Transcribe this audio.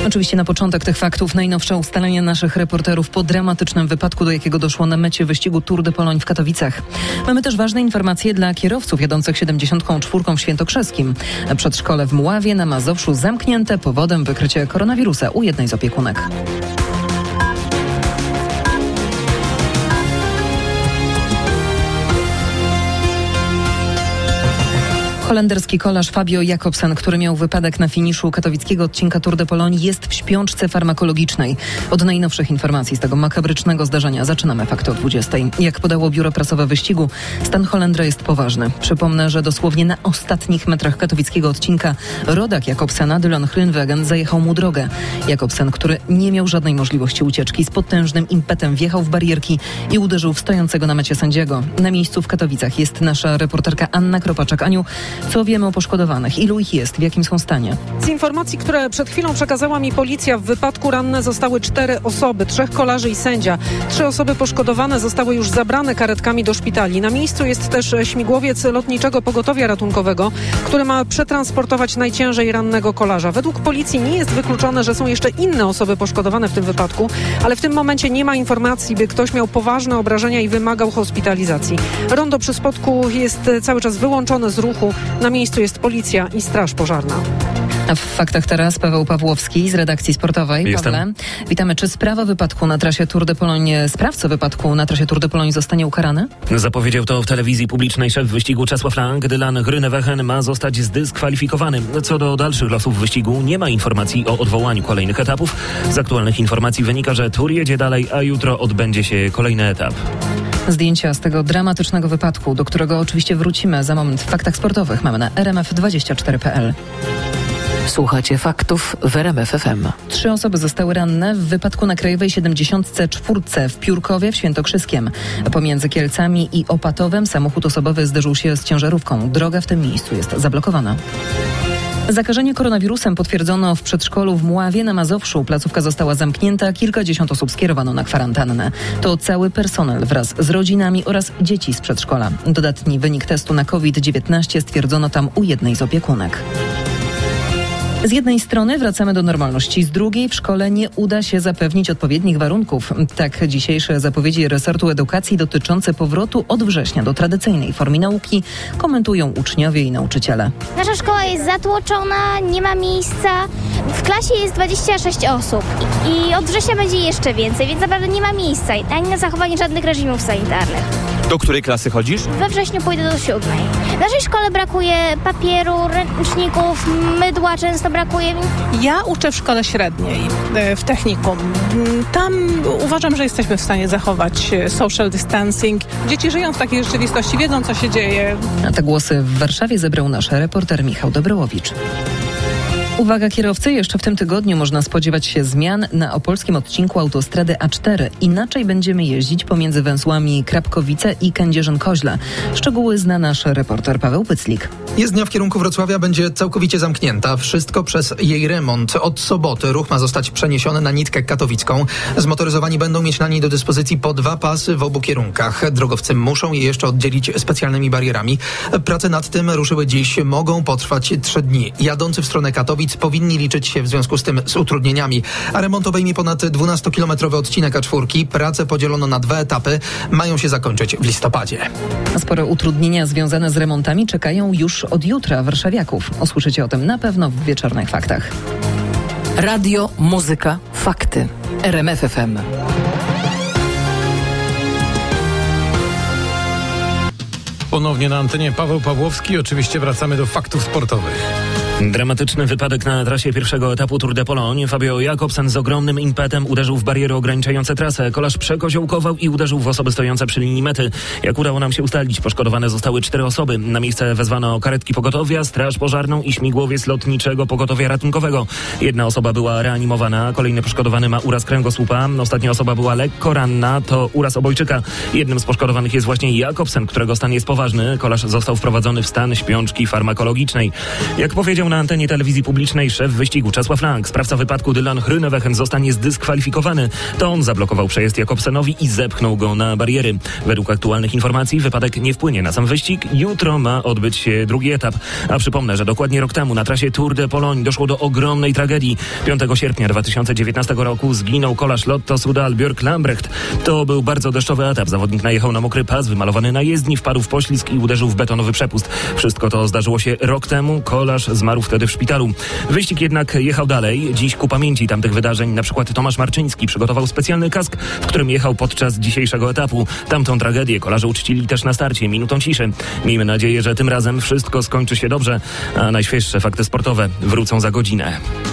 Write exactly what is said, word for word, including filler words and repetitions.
Oczywiście na początek tych faktów najnowsze ustalenia naszych reporterów po dramatycznym wypadku, do jakiego doszło na mecie wyścigu Tour de Pologne w Katowicach. Mamy też ważne informacje dla kierowców jadących siedemdziesiątką czwórką w Świętokrzyskim. Przedszkole w Mławie na Mazowszu zamknięte powodem wykrycia koronawirusa u jednej z opiekunek. Holenderski kolarz Fabio Jakobsen, który miał wypadek na finiszu katowickiego odcinka Tour de Pologne, jest w śpiączce farmakologicznej. Od najnowszych informacji z tego makabrycznego zdarzenia zaczynamy fakty o dwudziestej. Jak podało biuro prasowe wyścigu, stan Holendra jest poważny. Przypomnę, że dosłownie na ostatnich metrach katowickiego odcinka rodak Jakobsena, Dylan Groenewegen, zajechał mu drogę. Jakobsen, który nie miał żadnej możliwości ucieczki, z potężnym impetem wjechał w barierki i uderzył w stojącego na mecie sędziego. Na miejscu w Katowicach jest nasza reporterka Anna Kropaczak. Aniu, co wiemy o poszkodowanych? Ilu ich jest? W jakim są stanie? Z informacji, które przed chwilą przekazała mi policja, w wypadku ranne zostały cztery osoby, trzech kolarzy i sędzia. Trzy osoby poszkodowane zostały już zabrane karetkami do szpitali. Na miejscu jest też śmigłowiec Lotniczego Pogotowia Ratunkowego, który ma przetransportować najciężej rannego kolarza. Według policji nie jest wykluczone, że są jeszcze inne osoby poszkodowane w tym wypadku, ale w tym momencie nie ma informacji, by ktoś miał poważne obrażenia i wymagał hospitalizacji. Rondo przy spotku jest cały czas wyłączone z ruchu. Na miejscu jest policja i straż pożarna. A w faktach teraz Paweł Pawłowski z redakcji sportowej. Jestem. Pawle, witamy. Czy sprawa wypadku na trasie Tour de Pologne, sprawca wypadku na trasie Tour de Pologne zostanie ukarany? Zapowiedział to w telewizji publicznej szef wyścigu Czesław Lang. Dylan Groenewegen ma zostać zdyskwalifikowany. Co do dalszych losów wyścigu, nie ma informacji o odwołaniu kolejnych etapów. Z aktualnych informacji wynika, że Tour jedzie dalej, a jutro odbędzie się kolejny etap. Zdjęcia z tego dramatycznego wypadku, do którego oczywiście wrócimy za moment w faktach sportowych, mamy na r m f dwadzieścia cztery kropka p l. Słuchacie faktów w R M F F M. Trzy osoby zostały ranne w wypadku na Krajowej siedemdziesiątce czwórce w Piórkowie w Świętokrzyskiem. Pomiędzy Kielcami i Opatowem samochód osobowy zderzył się z ciężarówką. Droga w tym miejscu jest zablokowana. Zakażenie koronawirusem potwierdzono w przedszkolu w Mławie na Mazowszu. Placówka została zamknięta, kilkadziesiąt osób skierowano na kwarantannę. To cały personel wraz z rodzinami oraz dzieci z przedszkola. Dodatni wynik testu na COVID dziewiętnaście stwierdzono tam u jednej z opiekunek. Z jednej strony wracamy do normalności, z drugiej w szkole nie uda się zapewnić odpowiednich warunków. Tak dzisiejsze zapowiedzi resortu edukacji dotyczące powrotu od września do tradycyjnej formy nauki komentują uczniowie i nauczyciele. Nasza szkoła jest zatłoczona, nie ma miejsca. W klasie jest dwadzieścia sześć osób i, i od września będzie jeszcze więcej, więc naprawdę nie ma miejsca ani na zachowanie żadnych reżimów sanitarnych. Do której klasy chodzisz? We wrześniu pójdę do siódmej. W naszej szkole brakuje papieru, ręczników, mydła często brakuje. Ja uczę w szkole średniej, w technikum. Tam uważam, że jesteśmy w stanie zachować social distancing. Dzieci żyją w takiej rzeczywistości, wiedzą, co się dzieje. A te głosy w Warszawie zebrał nasz reporter Michał Dobrołowicz. Uwaga kierowcy, jeszcze w tym tygodniu można spodziewać się zmian na opolskim odcinku autostrady A cztery. Inaczej będziemy jeździć pomiędzy węzłami Krapkowice i Kędzierzyn-Koźle. Szczegóły zna nasz reporter Paweł Pyclik. Jezdnia w kierunku Wrocławia będzie całkowicie zamknięta. Wszystko przez jej remont. Od soboty ruch ma zostać przeniesiony na nitkę katowicką. Zmotoryzowani będą mieć na niej do dyspozycji po dwa pasy w obu kierunkach. Drogowcy muszą je jeszcze oddzielić specjalnymi barierami. Prace nad tym ruszyły dziś. Mogą potrwać trzy dni. Jadący w stronę Katowic powinni liczyć się w związku z tym z utrudnieniami. A remont obejmie ponad dwunastokilometrowy odcinek A cztery. Prace podzielono na dwa etapy. Mają się zakończyć w listopadzie. Spore utrudnienia związane z remontami czekają już od jutra warszawiaków. Usłyszycie o tym na pewno w wieczornych faktach. Radio, muzyka, fakty. R M F F M. Ponownie na antenie Paweł Pawłowski. Oczywiście wracamy do faktów sportowych. Dramatyczny wypadek na trasie pierwszego etapu Tour de Pologne. Fabio Jakobsen z ogromnym impetem uderzył w bariery ograniczające trasę. Kolarz przekoziołkował i uderzył w osoby stojące przy linii mety. Jak udało nam się ustalić, poszkodowane zostały cztery osoby. Na miejsce wezwano karetki pogotowia, straż pożarną i śmigłowiec Lotniczego Pogotowia Ratunkowego. Jedna osoba była reanimowana, kolejny poszkodowany ma uraz kręgosłupa. Ostatnia osoba była lekko ranna, to uraz obojczyka. Jednym z poszkodowanych jest właśnie Jakobsen, którego stan jest poważny. Kolarz został wprowadzony w stan śpiączki farmakologicznej. Jak powiedział powiedział na antenie telewizji publicznej szef wyścigu Czesław Lang. Sprawca wypadku Dylan Groenewegen zostanie zdyskwalifikowany. To on zablokował przejazd Jakobsenowi i zepchnął go na bariery. Według aktualnych informacji wypadek nie wpłynie na sam wyścig. Jutro ma odbyć się drugi etap. A przypomnę, że dokładnie rok temu na trasie Tour de Pologne doszło do ogromnej tragedii. piątego sierpnia dwa tysiące dziewiętnastego roku zginął kolarz Lotto Soudal Björk Lambrecht. To był bardzo deszczowy etap. Zawodnik najechał na mokry pas wymalowany na jezdni, wpadł w poślizg i uderzył w betonowy przepust. Wszystko to zdarzyło się rok temu. Kolarz zmarł wtedy w szpitalu. Wyścig jednak jechał dalej. Dziś ku pamięci tamtych wydarzeń na przykład Tomasz Marczyński przygotował specjalny kask, w którym jechał podczas dzisiejszego etapu. Tamtą tragedię kolarze uczcili też na starcie minutą ciszy. Miejmy nadzieję, że tym razem wszystko skończy się dobrze, a najświeższe fakty sportowe wrócą za godzinę.